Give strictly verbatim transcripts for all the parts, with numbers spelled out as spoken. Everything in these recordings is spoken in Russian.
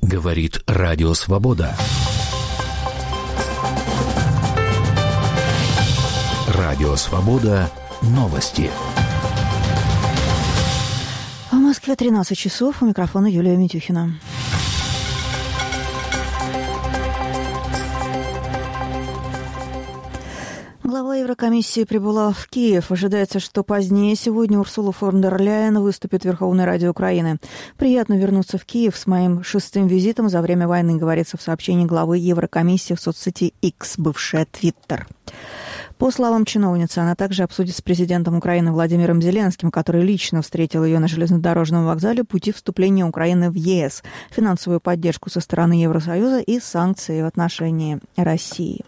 Говорит Радио Свобода. Радио Свобода. Новости. В Москве тринадцать часов. У микрофона Юлия Митюхина. Глава Еврокомиссии прибыла в Киев. Ожидается, что позднее сегодня Урсула фон дер Ляйен выступит в Верховной Раде Украины. «Приятно вернуться в Киев с моим шестым визитом за время войны», говорится в сообщении главы Еврокомиссии в соцсети X, бывшая Твиттер. По словам чиновницы, она также обсудит с президентом Украины Владимиром Зеленским, который лично встретил ее на железнодорожном вокзале, пути вступления Украины в ЕС, финансовую поддержку со стороны Евросоюза и санкции в отношении России.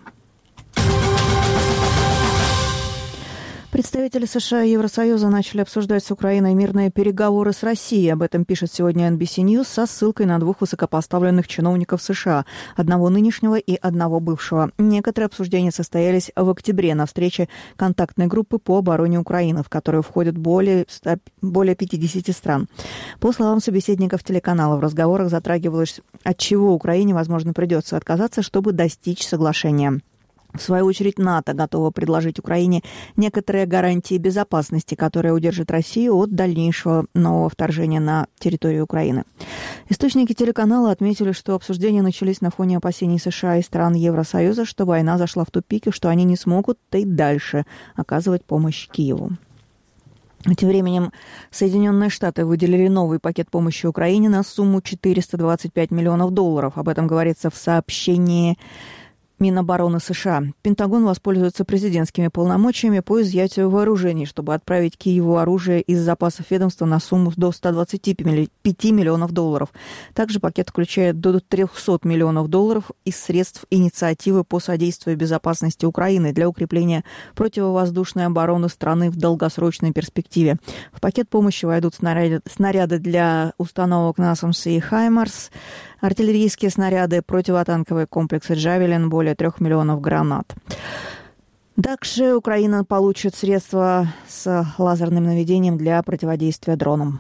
Представители США и Евросоюза начали обсуждать с Украиной мирные переговоры с Россией. Об этом пишет сегодня эн би си News со ссылкой на двух высокопоставленных чиновников США, одного нынешнего и одного бывшего. Некоторые обсуждения состоялись в октябре на встрече контактной группы по обороне Украины, в которую входят более, более пятидесяти стран. По словам собеседников телеканала, в разговорах затрагивалось, от чего Украине, возможно, придется отказаться, чтобы достичь соглашения. В свою очередь, НАТО готово предложить Украине некоторые гарантии безопасности, которые удержат Россию от дальнейшего нового вторжения на территорию Украины. Источники телеканала отметили, что обсуждения начались на фоне опасений США и стран Евросоюза, что война зашла в тупик и что они не смогут и дальше оказывать помощь Киеву. Тем временем Соединенные Штаты выделили новый пакет помощи Украине на сумму четыреста двадцать пять миллионов долларов. Об этом говорится в сообщении Минобороны США. Пентагон воспользуется президентскими полномочиями по изъятию вооружений, чтобы отправить Киеву оружие из запасов ведомства на сумму до ста двадцати пяти миллионов долларов. Также пакет включает до трехсот миллионов долларов из средств инициативы по содействию безопасности Украины для укрепления противовоздушной обороны страны в долгосрочной перспективе. В пакет помощи войдут снаряды, снаряды для установок насамс и «Хаймарс», артиллерийские снаряды, противотанковые комплексы «Джавелин», более трех миллионов гранат. Также Украина получит средства с лазерным наведением для противодействия дронам.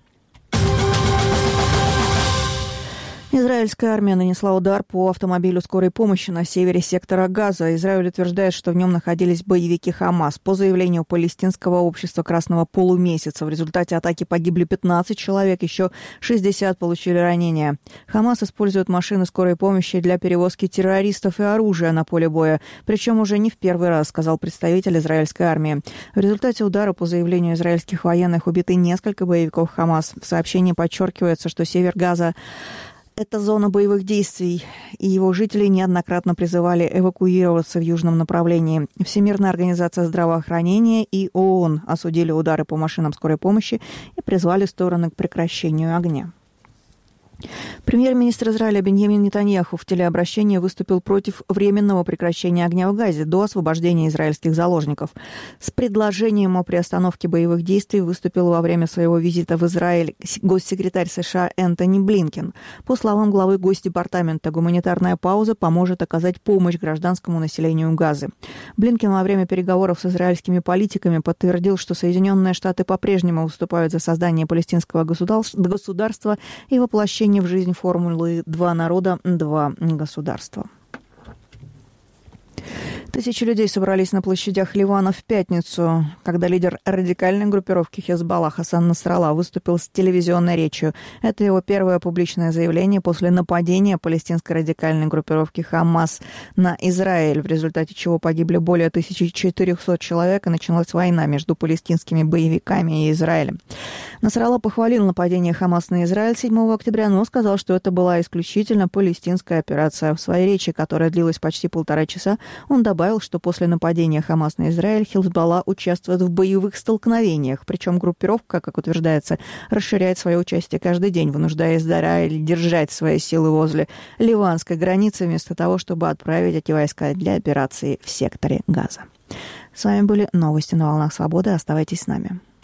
Израильская армия нанесла удар по автомобилю скорой помощи на севере сектора Газа. Израиль утверждает, что в нем находились боевики Хамас. По заявлению палестинского общества Красного полумесяца, в результате атаки погибли пятнадцать человек, еще шестьдесят получили ранения. Хамас использует машины скорой помощи для перевозки террористов и оружия на поле боя. Причем уже не в первый раз, сказал представитель израильской армии. В результате удара, по заявлению израильских военных, убиты несколько боевиков Хамас. В сообщении подчеркивается, что север Газа — это зона боевых действий, и его жители неоднократно призывали эвакуироваться в южном направлении. Всемирная организация здравоохранения и ООН осудили удары по машинам скорой помощи и призвали стороны к прекращению огня. Премьер-министр Израиля Биньямин Нетаньяху в телеобращении выступил против временного прекращения огня в Газе до освобождения израильских заложников. С предложением о приостановке боевых действий выступил во время своего визита в Израиль госсекретарь США Энтони Блинкен. По словам главы Госдепартамента, гуманитарная пауза поможет оказать помощь гражданскому населению Газы. Блинкен во время переговоров с израильскими политиками подтвердил, что Соединенные Штаты по-прежнему выступают за создание палестинского государства и воплощение в жизнь формулы «два народа, два государства». Тысячи людей собрались на площадях Ливана в пятницу, когда лидер радикальной группировки Хезболла Хасан Насралла выступил с телевизионной речью. Это его первое публичное заявление после нападения палестинской радикальной группировки Хамас на Израиль, в результате чего погибли более тысячи четырехсот человек, и началась война между палестинскими боевиками и Израилем. Насралла похвалил нападение Хамас на Израиль седьмого октября, но сказал, что это была исключительно палестинская операция. В своей речи, которая длилась почти полтора часа, он добавил, что после нападения Хамас на Израиль Хезболла участвует в боевых столкновениях, причем группировка, как утверждается, расширяет свое участие каждый день, вынуждая Израиль держать свои силы возле ливанской границы, вместо того, чтобы отправить эти войска для операции в секторе Газа. С вами были новости на волнах Свободы. Оставайтесь с нами.